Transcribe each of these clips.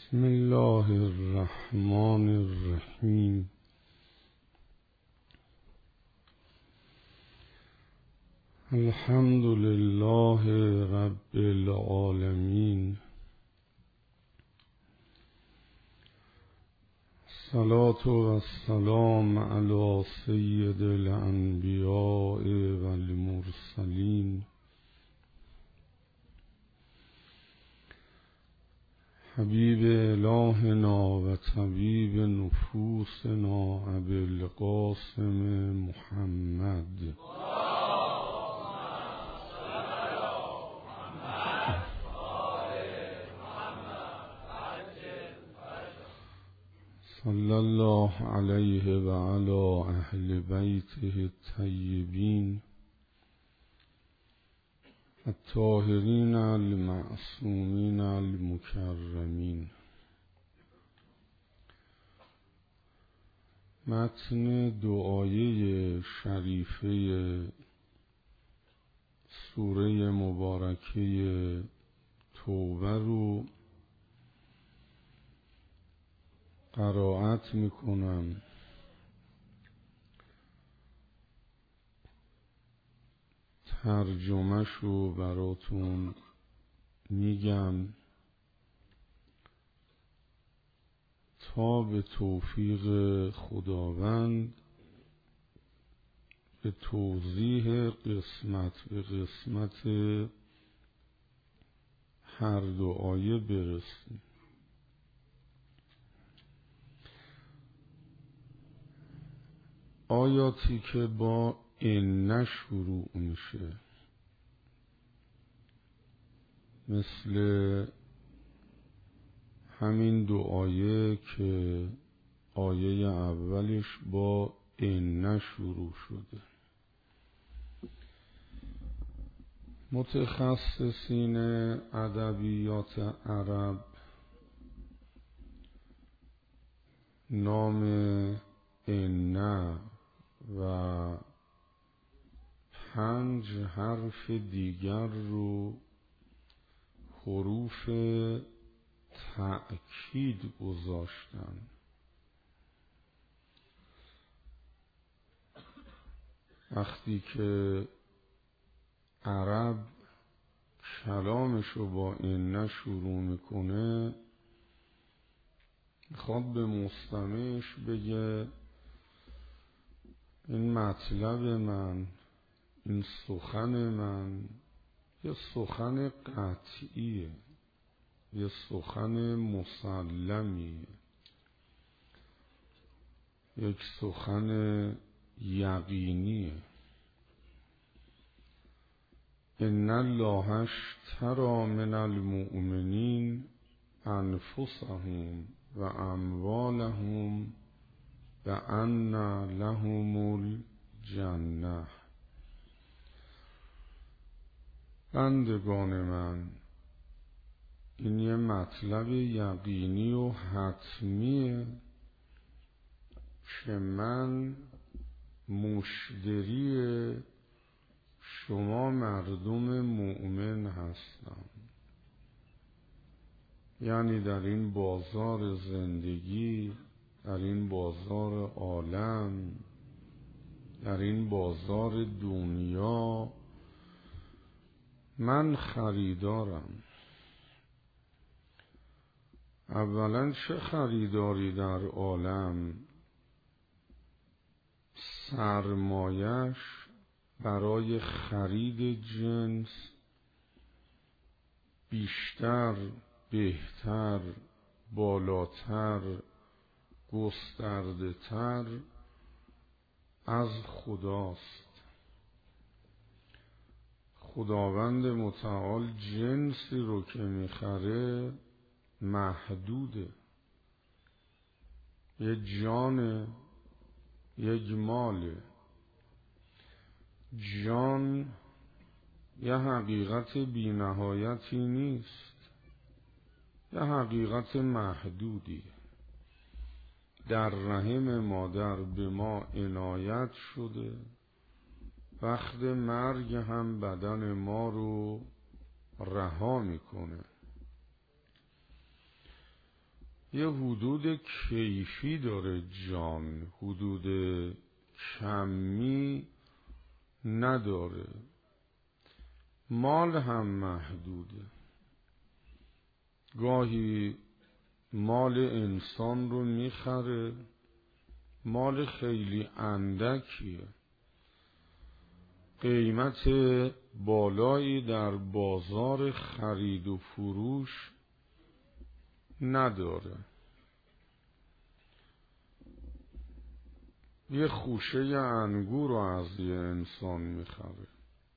بسم الله الرحمن الرحیم. الحمد لله رب العالمین. الصلاة والسلام علی سید الانبیاء والمرسلین حبیب الهنا و طبیب نفوسنا ابی القاسم محمد صلی الله علیه و علی اهل بیته الطیبین الطاهرین المعصومین المکرمین. متن دعایه شریفه سوره مبارکه توبه رو قرائت میکنم. ترجمه شو براتون میگم تا به توفیق خداوند به توضیح قسمت به قسمت هر دعایه برسیم. آیاتی که با ان شروع میشه مثل همین دعایه که آیه اولش با ان شروع شده. متخصصین ادبیات عرب نام ان و 5 حرف دیگر رو حروف تأکید گذاشتن. وقتی که عرب کلامشو با ان شروع میکنه میخواد به مستمعش بگه این مطلب من، این سخن من یه سخن قطعیه، یه سخن مسلمیه، یک سخن یقینیه. ان الله اشتری من المؤمنین انفسهم و اموالهم بأن لهم الجنة. بندگان من، این یه مطلب یقینی و حتمیه که من مشتری شما مردم مؤمن هستم. یعنی در این بازار زندگی، در این بازار عالم، در این بازار دنیا من خریدارم. اولا چه خریداری در عالم سرمایش برای خرید جنس بیشتر، بهتر، بالاتر، گسترده تر از خداست. خداوند متعال جنسی رو که میخره محدوده. یه جان، یک ماله. جان یه حقیقت بی نهایتی نیست، یه حقیقت محدودی. در رحم مادر به ما عنایت شده، وقت مرگ هم بدن ما رو رها میکنه. یه حدود کیفی داره جان، حدود کمی نداره. مال هم محدوده. گاهی مال انسان رو میخره، مال خیلی اندکیه، قیمت بالایی در بازار خرید و فروش نداره. یه خوشه انگور رو از یه انسان میخره،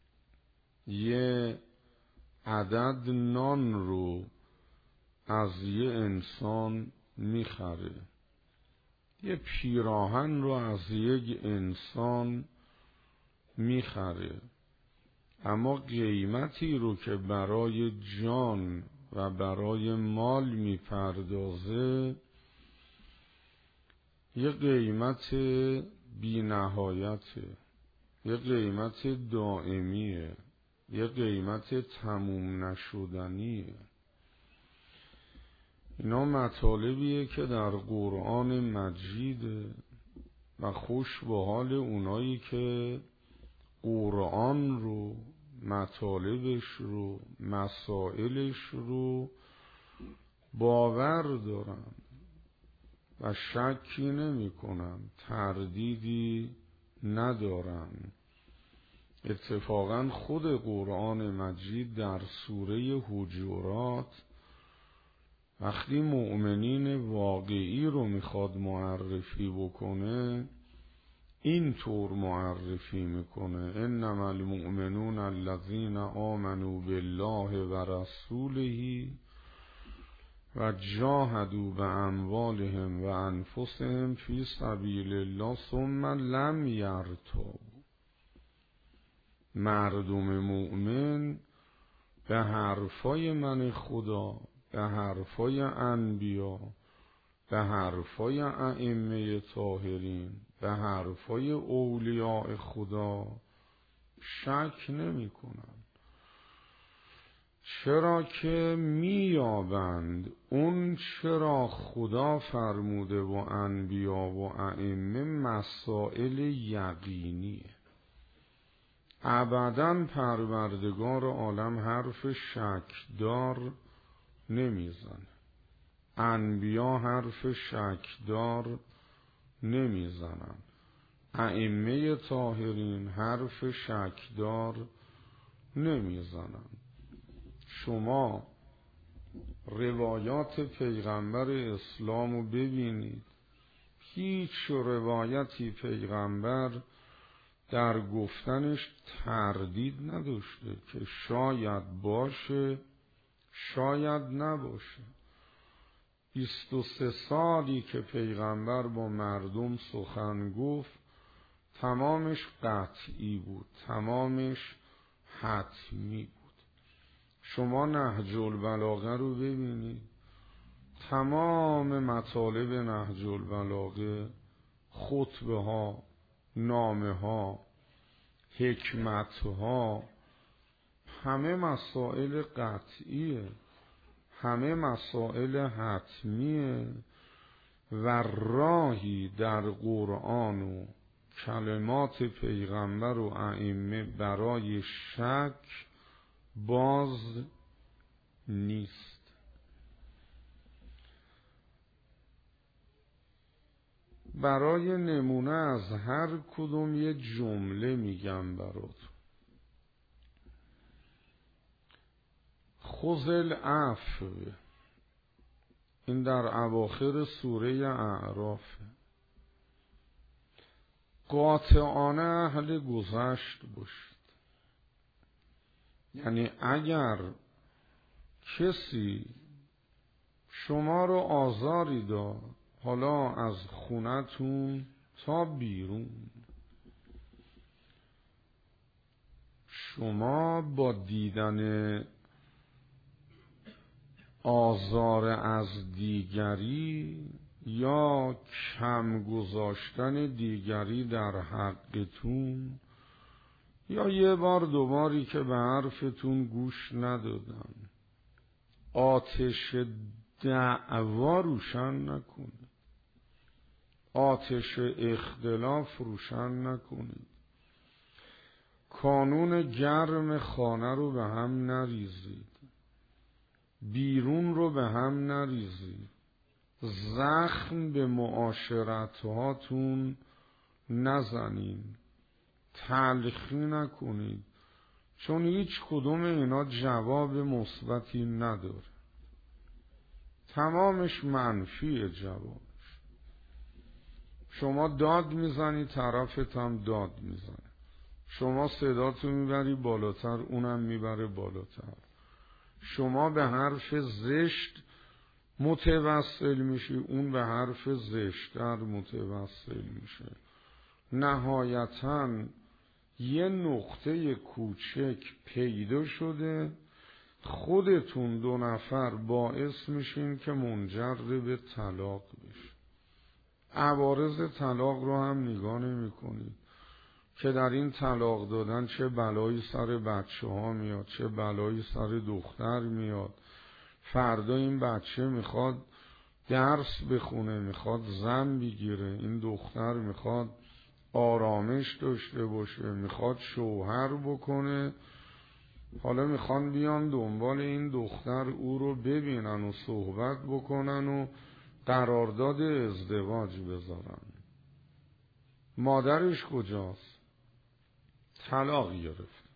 یه عدد نان رو از یه انسان میخره، یه پیراهن رو از یک انسان میخره. اما قیمتی رو که برای جان و برای مال میپردازه یه قیمت بی نهایته، یه قیمت دائمیه، یه قیمت تموم نشدنیه. اینا مطالبیه که در قرآن مجیده و خوش به حال اونایی که قرآن رو، مطالبش رو، مسائلش رو باور دارن و شکی نمی کنن، تردیدی ندارن. اتفاقا خود قرآن مجید در سوره حجرات وقتی مؤمنین واقعی رو میخواد معرفی بکنه این طور معرفی میکنه: انما المؤمنون الذین آمنوا بالله و رسوله و جاهدوا باموالهم و انفسهم فی سبیل الله ثم لم یرتابوا. مردم مؤمن به حرفای من خدا، به حرفای انبیا، به حرفای ائمه طاهرین، به حرفای اولیاء خدا شک نمی کنند. چرا که میابند اون چرا خدا فرموده و انبیا و ائمه مسائل یقینیه. ابداً پروردگار عالم حرف شکدار نمیزنه، انبیا حرف شکدار نمیزنن، ائمه طاهرین حرف شکدار نمیزنن. شما روایات پیغمبر اسلام رو ببینید، هیچ روایتی پیغمبر در گفتنش تردید نداشته که شاید باشه شاید نباشه. 23 سالی که پیغمبر با مردم سخن گفت تمامش قطعی بود، تمامش حتمی بود. شما نهج البلاغه رو ببینید، تمام مطالب نهج البلاغه، خطبه ها، نامه ها، حکمت ها، همه مسائل قطعیه، همه مسائل حتمیه و راهی در قرآن و کلمات پیغمبر و ائمه برای شک باز نیست. برای نمونه از هر کدوم یه جمله میگم برات. خذ العفو، این در اواخر سوره اعراف. قاطعانه اهل گذشت باشید، یعنی اگر کسی شما رو آزاری داد، حالا از خونتون تا بیرون، شما با دیدن آزار از دیگری یا کم گذاشتن دیگری در حقتون یا یه بار دوباری که به حرفتون گوش ندادن، آتش دعوا روشن نکنید، آتش اختلاف روشن نکنید، کانون گرم خانه رو به هم نریزید، بیرون رو به هم نریزید، زخم به معاشرت هاتون نزنین، تلخی نکنید، چون هیچ کدوم اینا جواب مثبتی نداره، تمامش منفیه جوابش. شما داد میزنی، طرفت هم داد میزنه، شما صداتو میبری بالاتر، اونم میبره بالاتر، شما به حرف زشت متوسل میشی، اون به حرف زشتر متوسل میشه. نهایتاً یه نقطه کوچک پیدا شده، خودتون دو نفر باعث میشین که منجر به طلاق بشه. عوارض طلاق رو هم نگاه نمی کنید که در این طلاق دادن چه بلایی سر بچه ها میاد، چه بلایی سر دختر میاد. فردا این بچه میخواد درس بخونه، میخواد زن بگیره، این دختر میخواد آرامش داشته باشه، میخواد شوهر بکنه، حالا میخوان بیان دنبال این دختر او رو ببینن و صحبت بکنن و قرارداد ازدواج بذارن. مادرش کجاست؟ طلاق گرفت.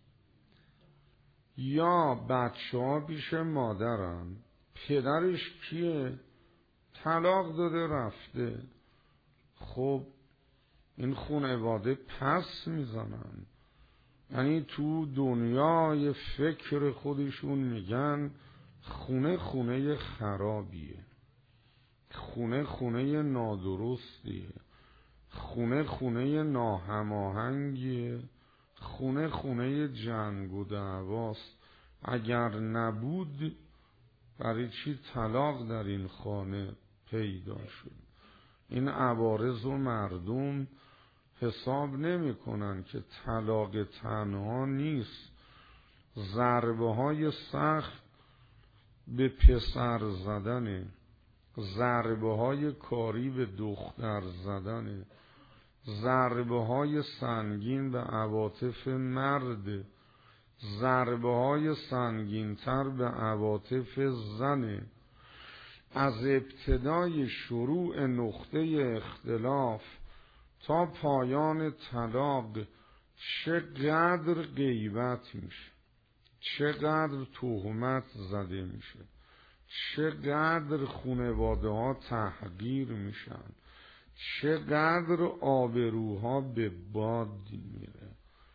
یا بچه ها پیش مادرن، پدرش کیه؟ طلاق داده رفته. خب این خانواده پس میزنن، یعنی تو دنیای فکر خودشون میگن خونه خونه خرابیه، خونه خونه نادرستیه، خونه خونه ناهماهنگیه، خونه خونه جنگ و دعواست. اگر نبود برای چی طلاق در این خانه پیدا شد؟ این عوارض و مردم حساب نمی کنن که طلاق تنها نیست، ضربه های سخت به پسر زدنه، ضربه های کاری به دختر زدنه، ضربه های سنگین به عواطف مرد، ضربه های سنگین تر به عواطف زنه. از ابتدای شروع نقطه اختلاف تا پایان طلاق چقدر غیبت میشه، چقدر تهمت زده میشه، چقدر خانواده ها تحقیر میشن، چقدر آبروها به باد میره.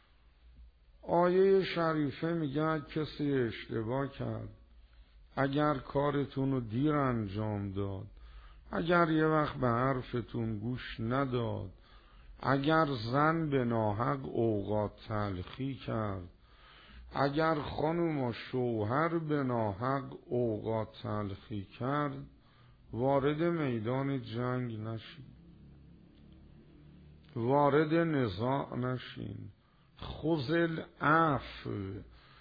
آیه شریفه میگه کسی اشتباه کرد، اگر کارتون رو دیر انجام داد، اگر یه وقت به حرفتون گوش نداد، اگر زن به ناحق اوقات تلخی کرد، اگر خانم و شوهر به ناحق اوقات تلخی کرد، وارد میدان جنگ نشین، وارد نزاع نشین، خذل عفو،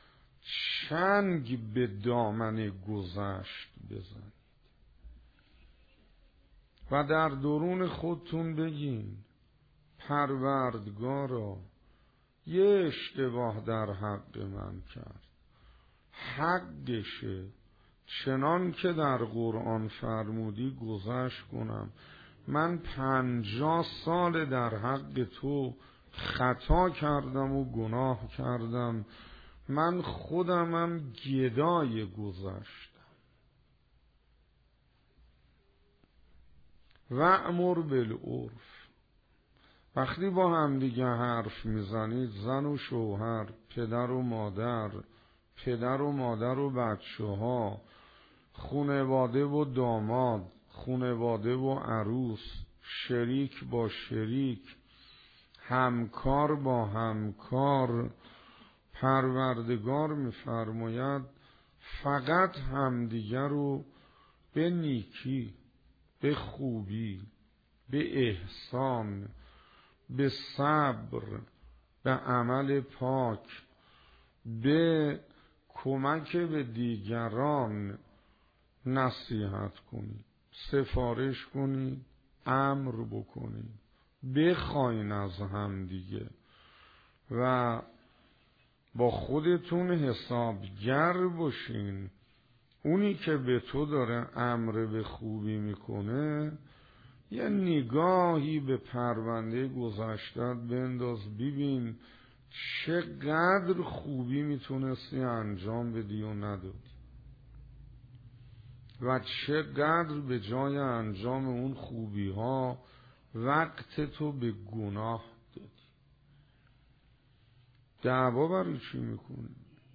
چنگ به دامن گذشت بزن و در درون خودتون بگین پروردگارا یه اشتباه در حق من کرد، حقشه، چنان که در قرآن فرمودی گذشت کنم. من 50 سال در حق تو خطا کردم و گناه کردم، من خودمم گدای گذشتم. و امر بالعرف. وقتی با هم دیگه حرف میزنید، زن و شوهر، پدر و مادر، پدر و مادر و بچه ها، خانواده و داماد، خانواده و عروس، شریک با شریک، همکار با همکار، پروردگار می‌فرماید فقط همدیگر رو به نیکی، به خوبی، به احسان، به صبر، به عمل پاک، به کمک به دیگران نصیحت کنید، سفارش کنید، امر بکنید، بخواین از هم دیگه و با خودتون حسابگر باشین. اونی که به تو داره امر به خوبی میکنه یه نگاهی به پرونده گذشتت بنداز، ببین چقدر خوبی میتونستی انجام بدی و ندادی و چقدر به جای انجام اون خوبی ها وقت تو به گناه دادی. دعوا برای چی میکنی؟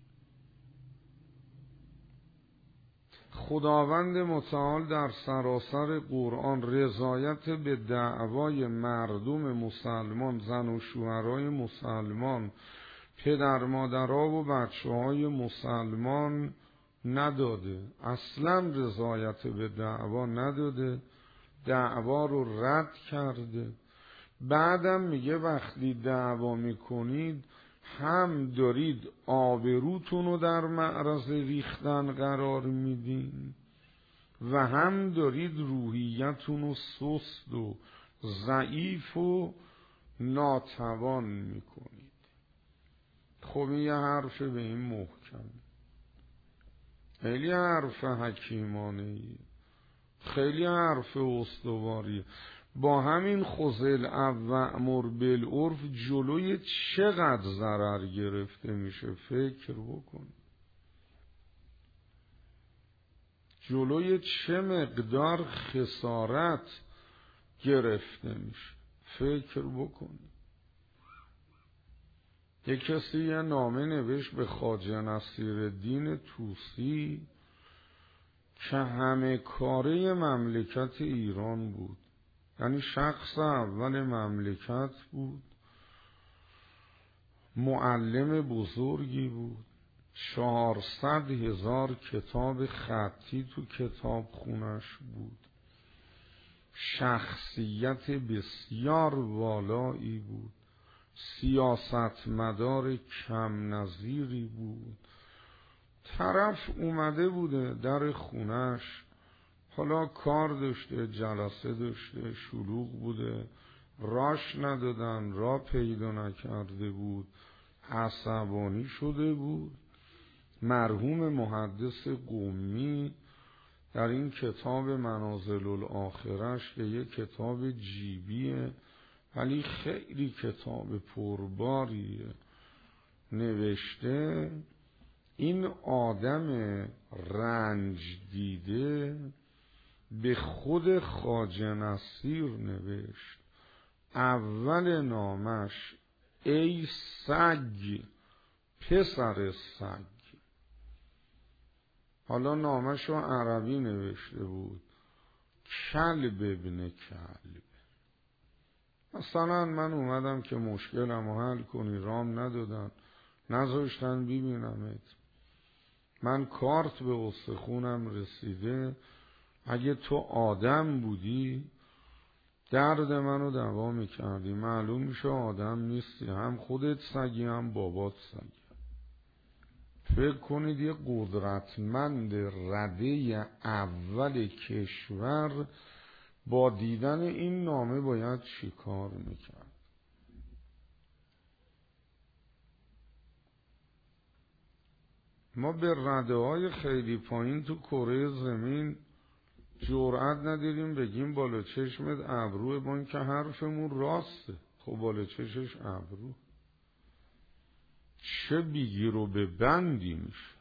خداوند متعال در سراسر قرآن رضایت به دعوای مردم مسلمان، زن و شوهرای مسلمان، پدر مادرها و بچه های مسلمان نداده. اصلا رضایت به دعوا نداده، دعوا رو رد کرده. بعدم میگه وقتی دعوا میکنید هم دارید آبروتون رو در معرض ریختن قرار میدین و هم دارید روحیتون رو سست و ضعیف و ناتوان میکنید. خب این یه حرف به این محکم، خیلی حرف حکیمانه‌ای، خیلی حرف استواری. با همین خذل و امر بالعرف جلوی چقدر ضرر گرفته میشه فکر بکن. جلوی چه مقدار خسارت گرفته میشه فکر بکن. یک کسی یه نامه نوشت به خواجه نصیرالدین طوسی که همه کاره مملکت ایران بود، یعنی شخص اول مملکت بود، معلم بزرگی بود، 400,000 کتاب خطی تو کتاب خونش بود، شخصیت بسیار والایی بود، سیاستمدار کم نظیری بود. طرف اومده بوده در خونش، حالا کار داشته، جلسه داشته، شلوغ بوده، راش ندادن، را پیدا نکرده بود، عصبانی شده بود. مرحوم محدث قمی در این کتاب منازل الاخرش که یک کتاب جیبیه ولی خیلی کتاب پرباریه نوشته، این آدم رنج دیده به خود خواجه نصیر نوشت، اول نامش ای سگ پسر سگ. حالا نامش رو عربی نوشته بود، کلب ابن کلب. مثلا من اومدم که مشکلم رو حل کنی، رام ندادن، نذاشتن ببینمت، من کارت به استخونم رسیده، اگه تو آدم بودی درد منو دوا میکردی، معلوم میشه آدم نیستی، هم خودت سگی هم بابات سگی. فکر کنید یه قدرتمند رده اول کشور با دیدن این نامه باید چی کار میکرد؟ ما به رده های خیلی پایین تو کره زمین جرأت نداریم بگیم بالا چشمت ابروه، با این که حرفمون راسته. خب بالا چشش ابرو چه بیگیر و به بندی میشه.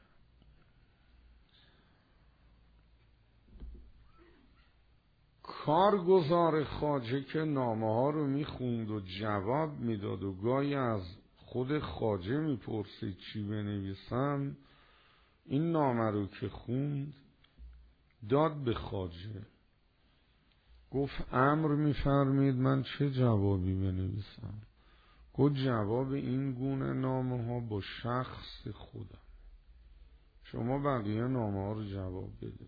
کارگزار خواجه که نامه ها رو میخوند و جواب میداد و گاهی از خود خواجه میپرسید چی بنویسم، این نامه رو که خوند داد به خواجه، گفت امر میفرمید من چه جوابی بنویسم؟ گفت جواب این گونه نامه ها با شخص خودم، شما بقیه نامه ها رو جواب بده.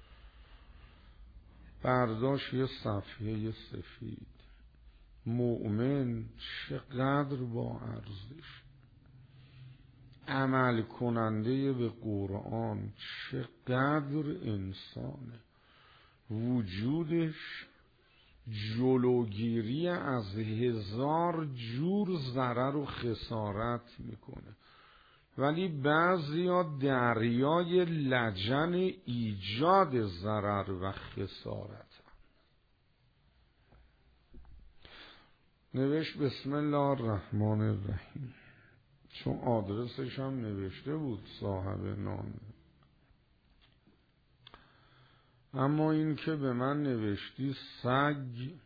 برداشت یه صفحه سفید. مؤمن چقدر با ارزش، عمل کننده به قرآن چقدر انسانه، وجودش جلوگیری از 1000 جور ضرر و خسارت میکنه، ولی بعضیا دریای لجن ایجاد ضرر و خسارت. نوشت بسم الله الرحمن الرحیم، چون آدرسش هم نوشته بود صاحب نامه. اما این که به من نوشتی سگ،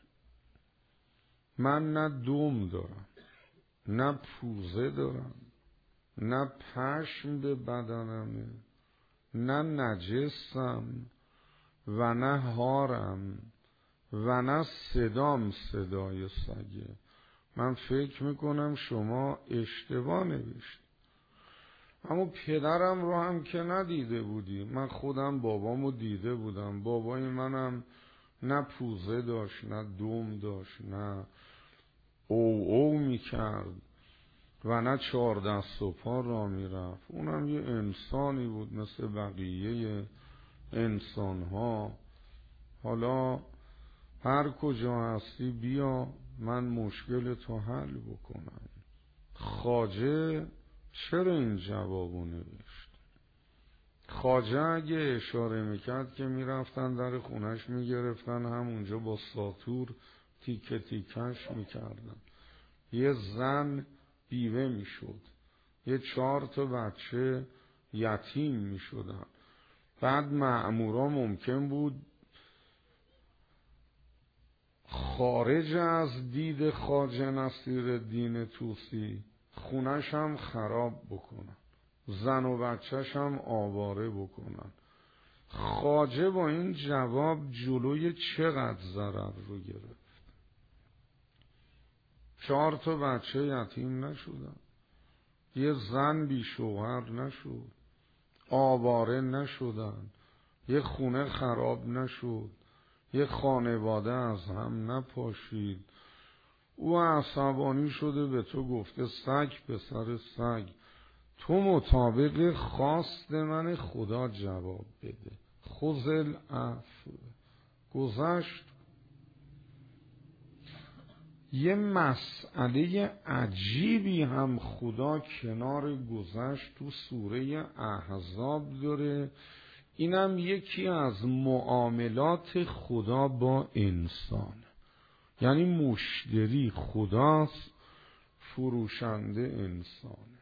من نه دم دارم، نه پوزه دارم، نه پشم به بدنمه، نه نجسم و نه هارم و نه صدام صدای سگه. من فکر میکنم شما اشتباه نوشت. اما پدرم رو هم که ندیده بودی، من خودم بابامو دیده بودم. بابای منم نه پوزه داشت، نه دم داشت، نه او میکرد و نه 4 دست و پا را میرفت. اونم یه انسانی بود مثل بقیه انسانها. حالا هر کجا هستی بیا من مشکل تو حل بکنم. خواجه چرا این جوابو نوشت؟ خواجه اگه اشاره میکرد که میرفتن در خونش میگرفتن، همونجا با ساتور تیکه تیکش میکردن. یه زن بیوه میشد، یه 4 تا بچه یتیم میشدن. بعد مأمورا ممکن بود خارج از دید خواجه نصیرالدین طوسی خونش هم خراب بکنن، زن و بچهش هم آواره بکنن. خواجه با این جواب جلوی چقدر ضرر رو گرفت؟ 4 تا بچه یتیم نشدن، یه زن بی شوهر نشد، آواره نشدن، یه خونه خراب نشد، یه خانواده از هم نپاشید. او عصبانی شده به تو گفته سگ پسر سگ، تو مطابق خواست من خدا جواب بده. خذل عفو. گذشت. یه مسئله عجیبی هم خدا کنار گذشت تو سوره احزاب داره. اینم یکی از معاملات خدا با انسان، یعنی مشتری خداست، فروشنده انسانه.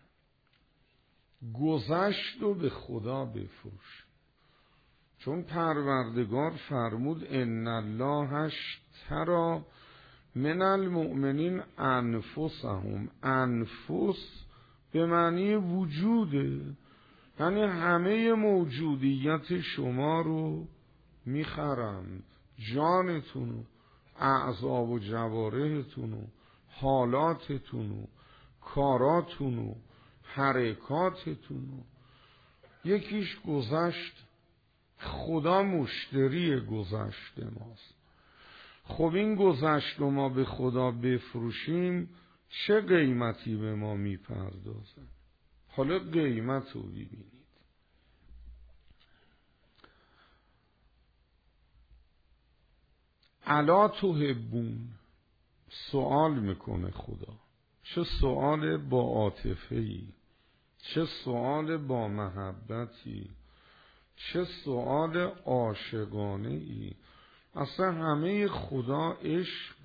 گذشت و به خدا بفروش، چون پروردگار فرمود ان الله اشتری من المؤمنین انفسهم. انفس به معنی وجوده، یعنی همه موجودیت شما رو میخرن، جانتونو، اعضا و جوارحتونو، حالاتتونو، کاراتونو، حرکاتتونو. یکیش گذشت. خدا مشتری گذشت ماست. خب این گذشت و ما به خدا بفروشیم چه قیمتی به ما میپردازه؟ حالا قیمت رو ببینید. الا تحبون، سوال میکنه خدا. چه سوال با عاطفه‌ای، چه سوال با محبتی، چه سوال عاشقانه‌ای. اصلا همه خدا عشق،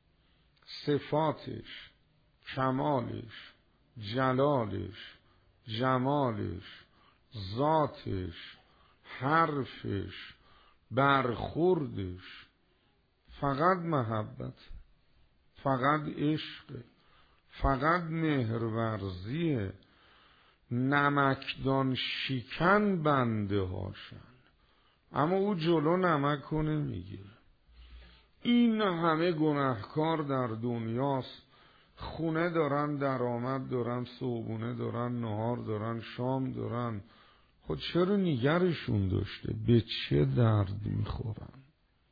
صفاتش، کمالش، جلالش، جمالش، ذاتش، حرفش، برخوردش فقط محبت، فقط عشق، فقط مهرورزیه. نمکدان شکن بنده هاشن، اما او جلو نمک رو نمیگیره. این همه گناهکار در دنیاست، خونه دارن، درآمد دارن، صبحونه دارن، نهار دارن، شام دارن. خود چرا نگرشون داشته؟ به چه درد میخورن؟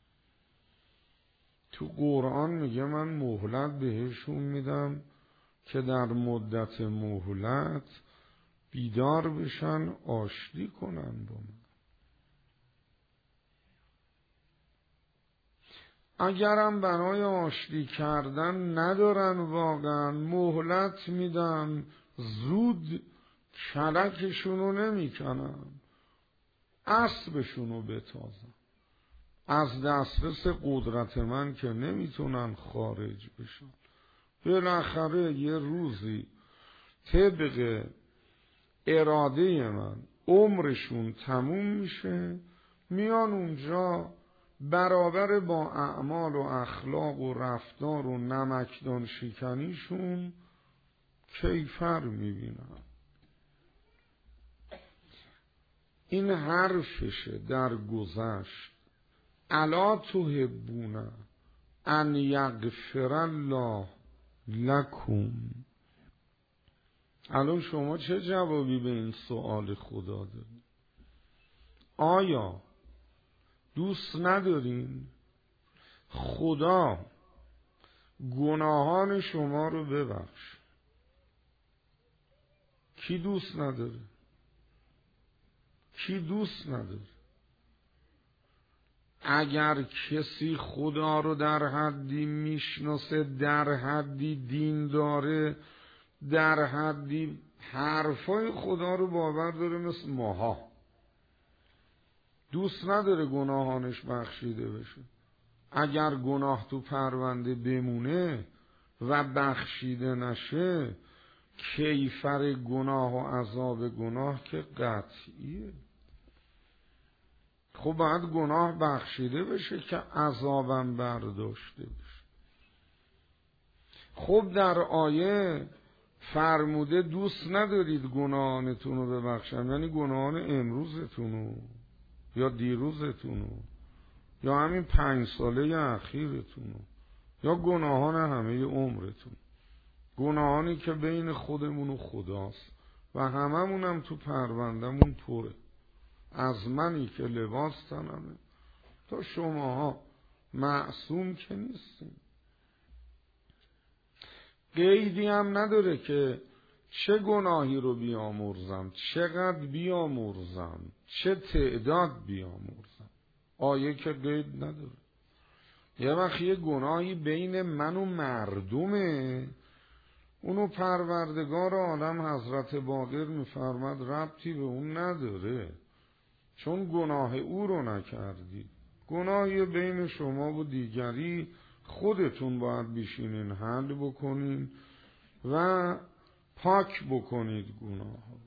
تو قرآن میگه من مهلت بهشون میدم که در مدت مهلت بیدار بشن، آشتی کنن با من. اگرم برای آشتی کردن ندارن واقعا، مهلت میدن، زود کلکشونو نمیکنن، اسبشونو بتازن. از دسترس قدرت من که نمیتونن خارج بشن. بالاخره یه روزی طبق اراده من عمرشون تموم میشه، میان اونجا برابر با اعمال و اخلاق و رفتار و نمکدان شکنیشون کیفر میبینن. این حرفشه در گذشت: الا تحبون ان یغفر الله لکم. الان شما چه جوابی به این سؤال خدا دارید؟ آیا دوست ندارین خدا گناهان شما رو ببخش؟ کی دوست نداره؟ کی دوست نداره؟ اگر کسی خدا رو در حدی میشناسه، در حدی دین داره، در حدی حرفای خدا رو باور داره مثل ماها، دوست نداره گناهانش بخشیده بشه. اگر گناه تو پرونده بمونه و بخشیده نشه، کیفر گناه و عذاب گناه که قطعیه. خب باید گناه بخشیده بشه که عذابم برداشته بشه. خب در آیه فرموده دوست ندارید گناهانتون رو ببخشن، یعنی گناهان امروزتون رو یا دیروزتون رو یا همین 5 ساله اخیرتون رو یا گناهان همه عمرتون، گناهانی که بین خودمون و خداست و هممونم تو پروندمون پره، از منی که لباس تنمه تا شماها معصوم که نیستیم. قیدی هم نداره که چه گناهی رو بیامرزم، چقدر بیامرزم، چه تعداد بیامرزم. آیه که قید نداره. یه وقت یه گناهی بین من و مردمه، اونو پروردگار عالم حضرت باقر میفرماد ربطی به اون نداره، چون گناه او رو نکردی. گناهی بین شما و دیگری خودتون باید بشینین حل بکنین و پاک بکنید گناه رو.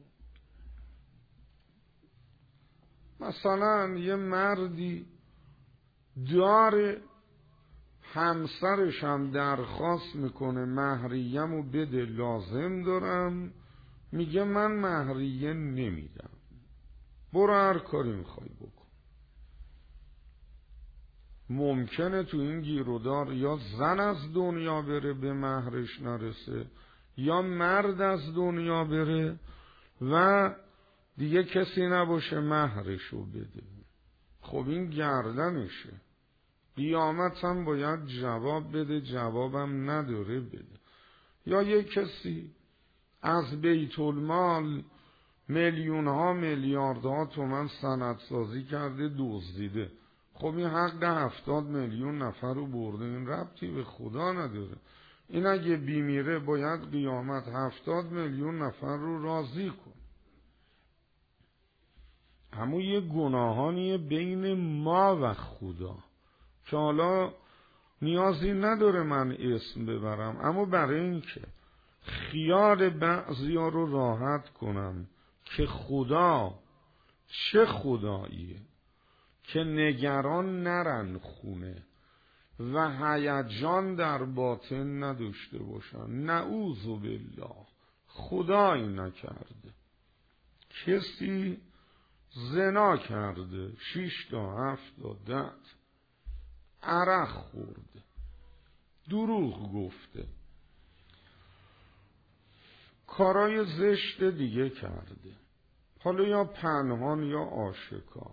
مثلا یه مردی داره، همسرش هم درخواست میکنه مهریم رو بده، لازم دارم، میگه من مهریه نمیدم، برو هر کاری میخوای بکن. ممکنه تو این گیرودار یا زن از دنیا بره به مهرش نرسه، یا مرد از دنیا بره و دیگه کسی نباشه مهرشو بده. خب این گردنشه، قیامت هم باید جواب بده، جوابم نداره بده. یا یک کسی از بیت المال میلیون ها میلیارد ها تومن سندسازی کرده، دزدیده. خب این حق 70 میلیون نفر رو برده، این ربطی به خدا نداره. این اگه بیمیره باید قیامت 70 میلیون نفر رو راضی کن. اما یه گناهانیه بین ما و خدا که حالا نیازی نداره من اسم ببرم، اما برای این که خیال بعضیا رو راحت کنم که خدا چه خداییه که نگران نرن خونه و هیجان در باطن نداشته باشن. نعوذ بالله، خدایی نکرده کسی زنا کرده، 6 تا 7 تا 10 عرق خورده، دروغ گفته، کارای زشت دیگه کرده، حالا یا پنهان یا آشکار.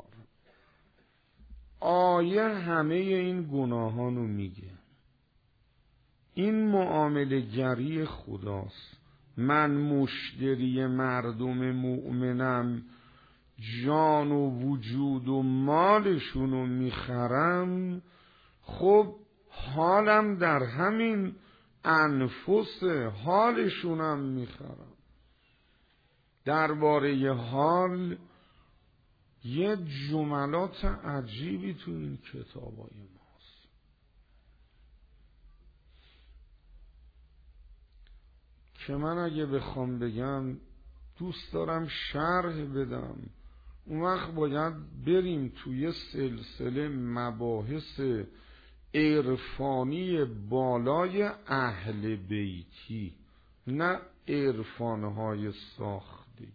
آیه همه این گناهانو میگه. این معامله گری خداست. من مشتری مردم مؤمنم، جان و وجود و مالشونو میخرم، خب حالم در همین انفس حالشونم میخرم. درباره حال یه جملات عجیبی تو این کتابای ماست که من اگه بخوام بگم دوست دارم شرح بدم، اون وقت باید بریم توی سلسله مباحث عرفانی بالای اهل بیتی، نه عرفانهای ساختگی،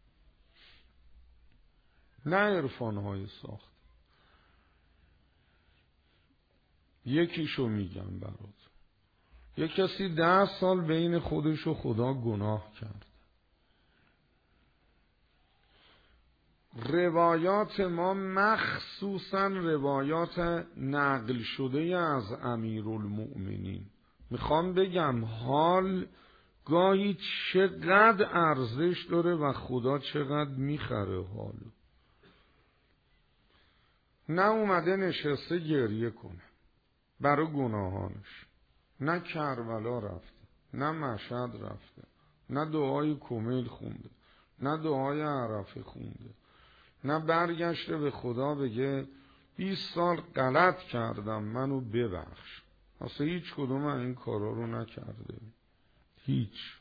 نه عرفانهای ساخت. یکیشو میگم برات. یک کسی 10 سال بین خودش و خدا گناه کرد. روایات ما مخصوصا روایات نقل شده از امیرالمؤمنین، میخوام بگم حال گاهی چقدر ارزش داره و خدا چقدر میخره حال. نه اومده نشسته گریه کنه برای گناهانش، نه کربلا رفته، نه مشهد رفته، نه دعای کمیل خونده، نه دعای عرفه خونده، نه برگشته به خدا بگه 20 سال غلط کردم منو ببخش. اصلا هیچ کدوم این کارا رو نکرده. هیچ.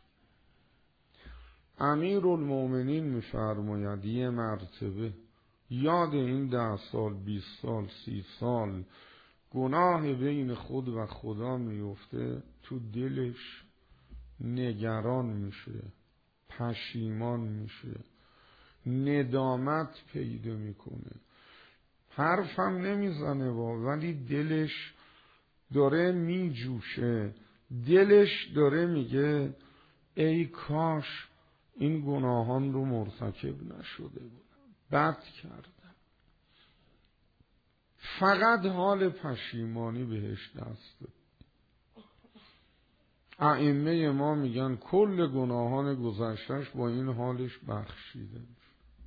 امیرالمؤمنین میفرماید یه مرتبه یاد این 10 سال 20 سال 30 سال گناه بین خود و خدا میفته، تو دلش نگران میشه، پشیمان میشه، ندامت پیدا میکنه، حرفم نمیزنه ولی دلش داره میجوشه، دلش داره میگه ای کاش این گناهان رو مرتکب نشده بودم، بد کردم. فقط حال پشیمانی بهش دسته. ائمه ما میگن کل گناهان گذشتش با این حالش بخشیده میشه.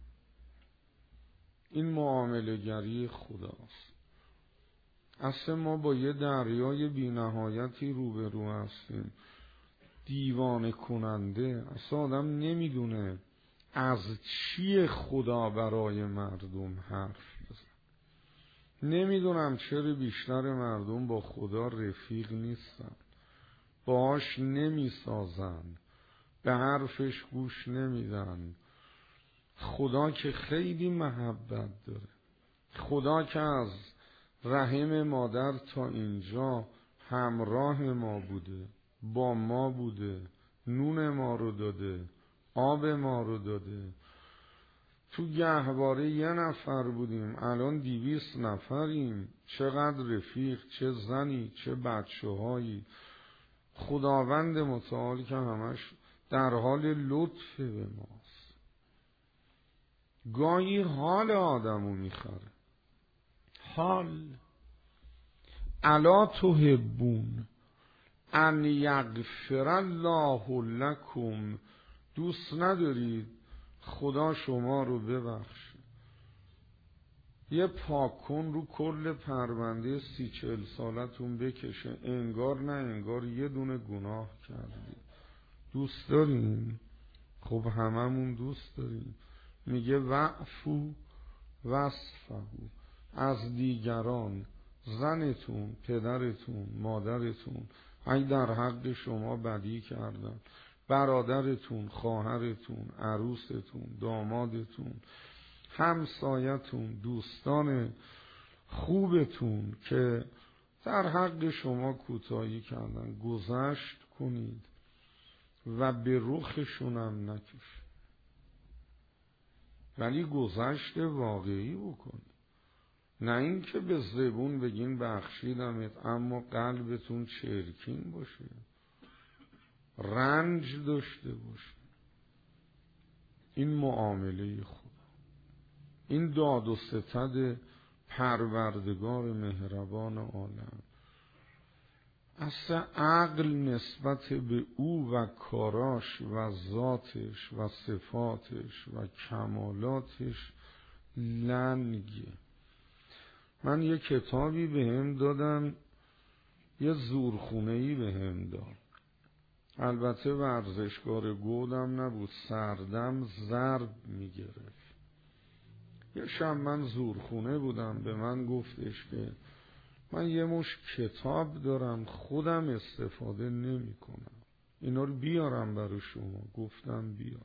این معامله گری خداست. اصلا ما با یه دریای بی نهایتی روبرو هستیم، دیوانه کننده. اصلا آدم نمیدونه از چی خدا برای مردم حرف بزن. نمیدونم چرا بیشتر مردم با خدا رفیق نیستن، باهاش نمیسازن، به حرفش گوش نمیدن. خدا که خیلی محبت داره، خدا که از رحم مادر تا اینجا همراه ما بوده، با ما بوده، نون ما رو داده، آب ما رو داده. تو گهواره 1 نفر بودیم، الان 200 نفریم. چقدر رفیق، چه زنی، چه بچه هایی. خداوند متعال که همش در حال لطف به ماست. گاهی حال آدمو میخره. حال الا تحبون ان یغفر الله لکم، دوست ندارید خدا شما رو ببخشه؟ یه پاکن رو کل پرونده 30-40 سالتون بکشه، انگار نه انگار یه دونه گناه کردید. دوست داریم؟ خب هممون دوست داریم. میگه وعفو واصفحوا، از دیگران، زنتون، پدرتون، مادرتون اگه در حق شما بدی کردن، برادرتون، خواهرتون، عروستون، دامادتون، همسایتون، دوستان خوبتون که در حق شما کوتاهی کردن، گذشت کنید و به رخشونم نکشید، ولی گذشت واقعی بکنید. نه این که به زبون بگین بخشیدمت اما قلبتون چرکین باشه، رنج داشته باشه. این معامله خدا، این داد و ستد پروردگار مهربان عالم. اصلا عقل نسبت به او و کاراش و ذاتش و صفاتش و کمالاتش لنگه. من یه کتابی به هم دادن، یه زورخونه‌ای به هم داد، البته ورزشکار گودم نبود، سردم ضرب میگرفت. یه شب من زورخونه بودم، به من گفتش که من یه مش کتاب دارم خودم استفاده نمی کنم، اینا رو بیارم برای شما. گفتم بیار.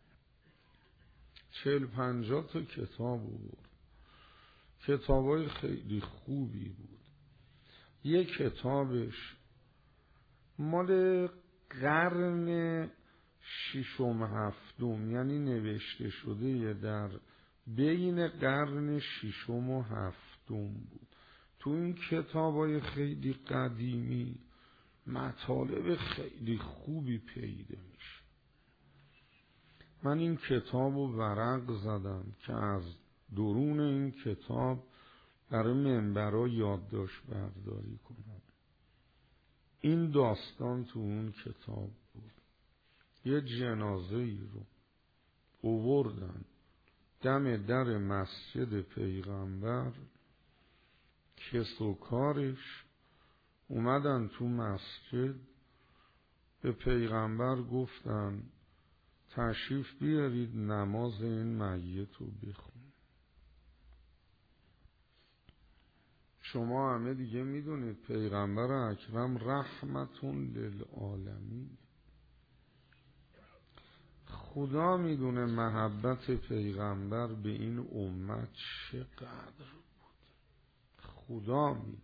40-50 تا کتاب بود، کتابای خیلی خوبی بود. یه کتابش مال قرن 6-7، یعنی نوشته شده در بین قرن 6-7 بود. تو این کتابای خیلی قدیمی مطالب خیلی خوبی پیدا میشه. من این کتاب رو ورق زدم که از درون این کتاب برای منبرها یادداشت برداری کنم. این داستان تو اون کتاب بود. یه جنازه ای رو آوردن دم در مسجد پیغمبر، کس و کارش اومدن تو مسجد، به پیغمبر گفتن تشریف بیارید نماز این میت رو بخون. شما همه دیگه میدونید پیغمبر اکرم رحمتون للعالمین. خدا میدونه محبت پیغمبر به این امت چقدر بود. خدا میدونه.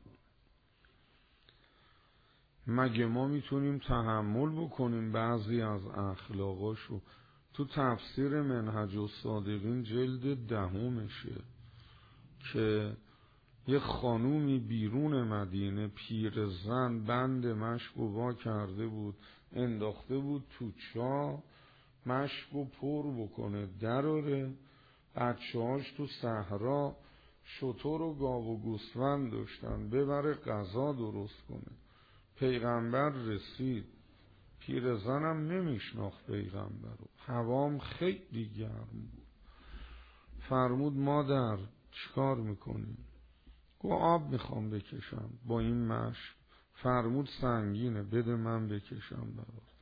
مگه ما میتونیم تحمل بکنیم بعضی از اخلاقاشو؟ تو تفسیر منهج الصادقین جلد 10 که یه خانومی بیرون مدینه پیرزن بند مشک و وا کرده بود، انداخته بود تو چاه مشک و پر بکنه دراره. بچه‌هاش تو صحرا شتر و گاو و گوسفند داشتن، ببره غذا درست کنه. پیغمبر رسید، پیرزنم نمیشناخت پیغمبر رو، هوام خیلی گرم بود. فرمود مادر چیکار میکنی؟ گفت آب میخوام بکشم با این مشک. فرمود سنگینه، بده من بکشم برات.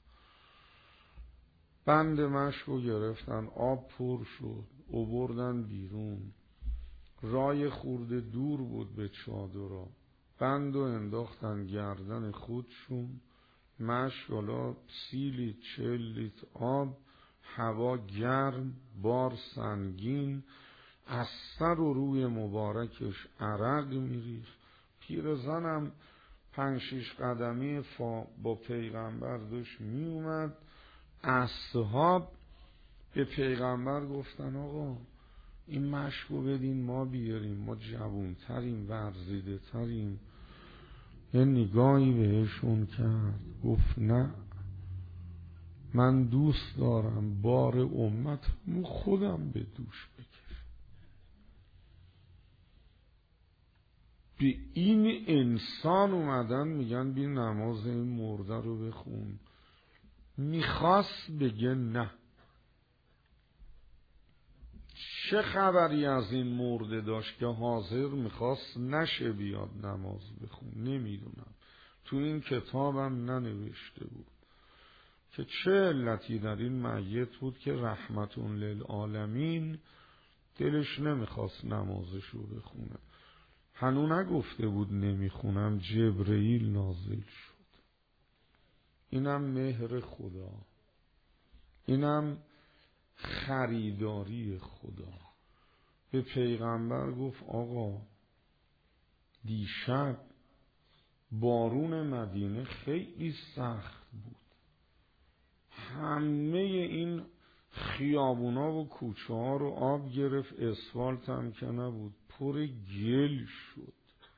بند مشک رو گرفتن، آب پر شد، آوردن بیرون. رای خورده دور بود به چادرها، بند و انداختن گردن خودشون. مشک حالا 30 لیتر 40 لیتر آب، هوا گرم، بار سنگین، از سر و روی مبارکش عرق میریخت. پیرزنم 5-6 قدمی با پیغمبر داشت میومد. اصحاب به پیغمبر گفتن آقا این مشک رو بدین ما بیاریم، ما جوانتریم ورزیده تریم. یه نگاهی بهشون کرد، گفت نه، من دوست دارم بار امتمو خودم به دوش بکشم. به این انسان اومدن میگن بی نماز این مرده رو بخون. میخواست بگه نه، چه خبری از این مرده داشت که حاضر میخواست نشه بیاد نماز بخون؟ نمیدونم، تو این کتابم ننوشته بود که چه علتی در این میت بود که رحمتون للعالمین دلش نمیخواست نمازشو بخونه. هنو نگفته بود نمیخونم، جبرئیل نازل شد. اینم مهر خدا، اینم خریداری خدا. به پیغمبر گفت آقا دیشب بارون مدینه خیلی سخت بود، همه این خیابونا و کوچه ها رو آب گرفت، اسفالت هم که نبود، پر گل شد.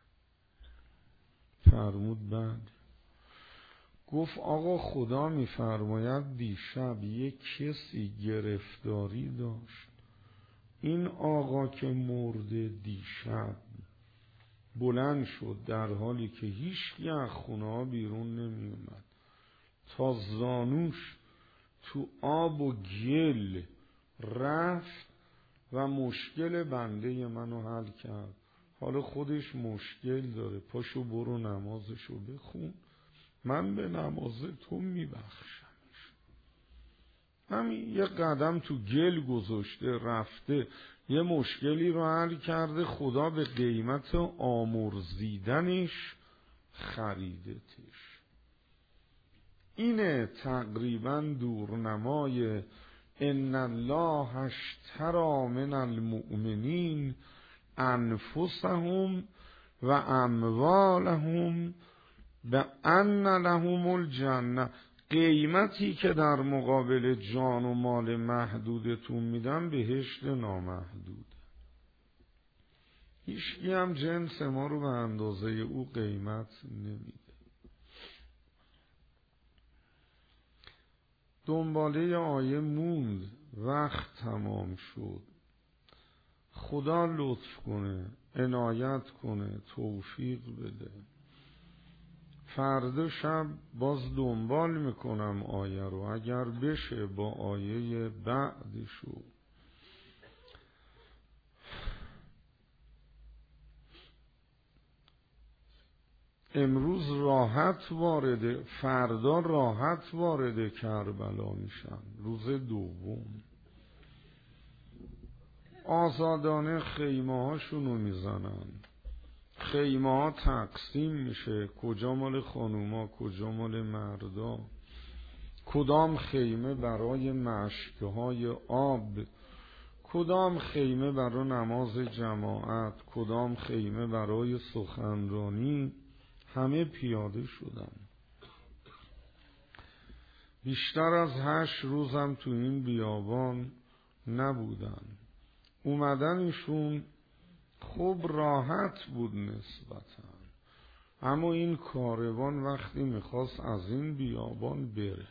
فرمود بعد گفت آقا خدا میفرماید دیشب یک کسی گرفتاری داشت، این آقا که مرده دیشب بلند شد در حالی که هیچ از خونه ها بیرون نمی اومد تا زانوش تو آب و گل رفت و مشکل بنده منو حل کرد. حالا خودش مشکل داره، پاشو برو نمازشو بخون، من به نماز تو میبخشمش. همین یه قدم تو گل گذاشته رفته، یه مشکلی رو حل کرده، خدا به قیمت آمرزیدنش خریدتش. اینه تقریبا دورنمای ان الله اشتری من المؤمنین انفسهم و اموالهم بأن لهم الجنه. قیمتی که در مقابل جان و مال محدودتون میدم بهشت نامحدود. هیچکی هم جنس ما رو به اندازه او قیمت نمیده. دنباله آیه موند، وقت تمام شد. خدا لطف کنه، عنایت کنه، توفیق بده. فردا شب باز دنبال میکنم آیه رو، اگر بشه با آیه بعدشو. امروز راحت وارد، فردا راحت وارد کربلا میشن، روز دوم آزادانه خیمه هاشونو میزنن، خیمه ها تقسیم میشه، کجا مال خانوما کجا مال مردا، کدام خیمه برای مشکهای آب، کدام خیمه برای نماز جماعت، کدام خیمه برای سخنرانی. همه پیاده شدن. بیشتر از 8 روزم تو این بیابان نبودن. اومدنشون خوب راحت بود نسبتا، اما این کاروان وقتی میخواست از این بیابان بره،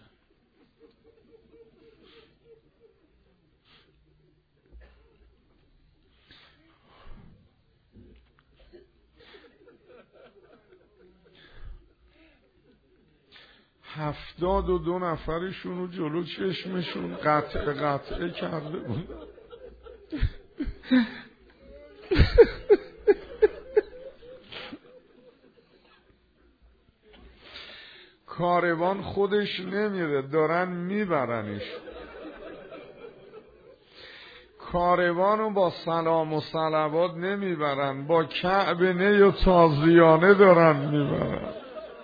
72 نفرشون رو جلو چشمشون قطعه کرده بود. کاروان خودش نمیره، دارن میبرنش. کاروانو با سلام و صلوات نمیبرن، با کعبه نی و تازیانه دارن میبرن.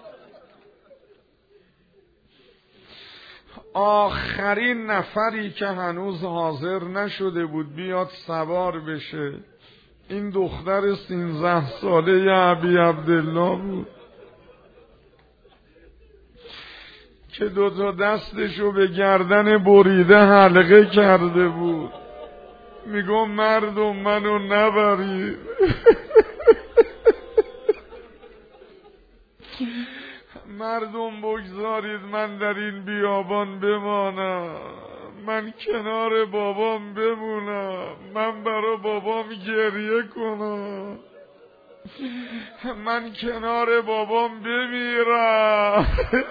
آخرین نفری که هنوز حاضر نشده بود بیاد سوار بشه این دختر 13 ساله ابی عبدالله بود که 2 دستشو به گردن بریده حلقه کرده بود. میگم مردم منو نبرید، مردم بگذارید من در این بیابان بمانم، من کنار بابام بمونم، من برا بابام گریه کنم، من کنار بابام بمیرم.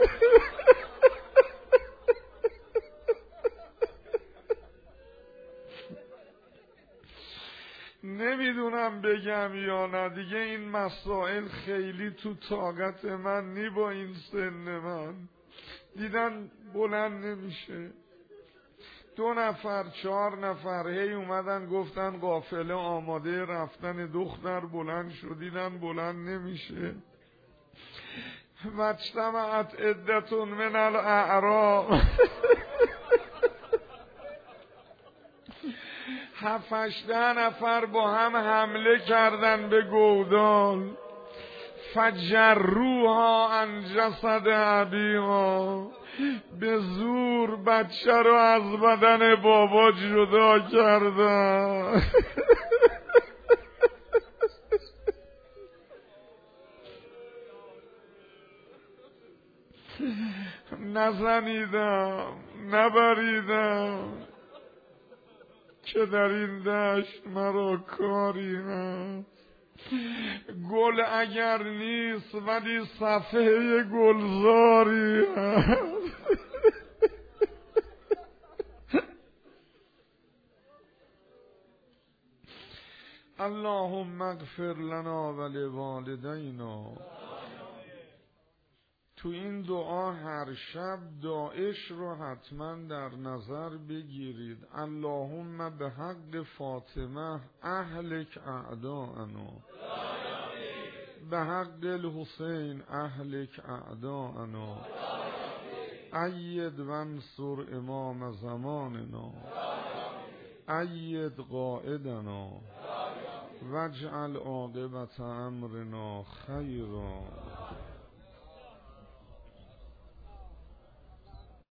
نمیدونم بگم یا نه، دیگه این مسائل خیلی تو طاقت من نی. با این سن من دیدن بلند نمیشه. 2 نفر 4 نفر هی اومدن گفتن قافله آماده رفتن، دختر بلند شدیدن بلند نمیشه. واجتمعت عدة من الاعراب 7-8 نفر با هم حمله کردن به گودال، فجروها عن جسد ابیها، به زور بچه رو از بدن بابا جدا کردن. نزنیدم نبریدم که در این دشت مرا کاری هست. گل اگر نیست ولی صفحه گلزاری هست. اللهم اغفر لنا ولوالدینا. تو این دعا هر شب داعش رو حتما در نظر بگیرید. اللهم به حق فاطمه اهلک اعداءنا، به حق الحسین اهلک اعداءنا، اید وانصر امام زماننا، اید قائدنا، واجعل عاقبت امرنا خیرا.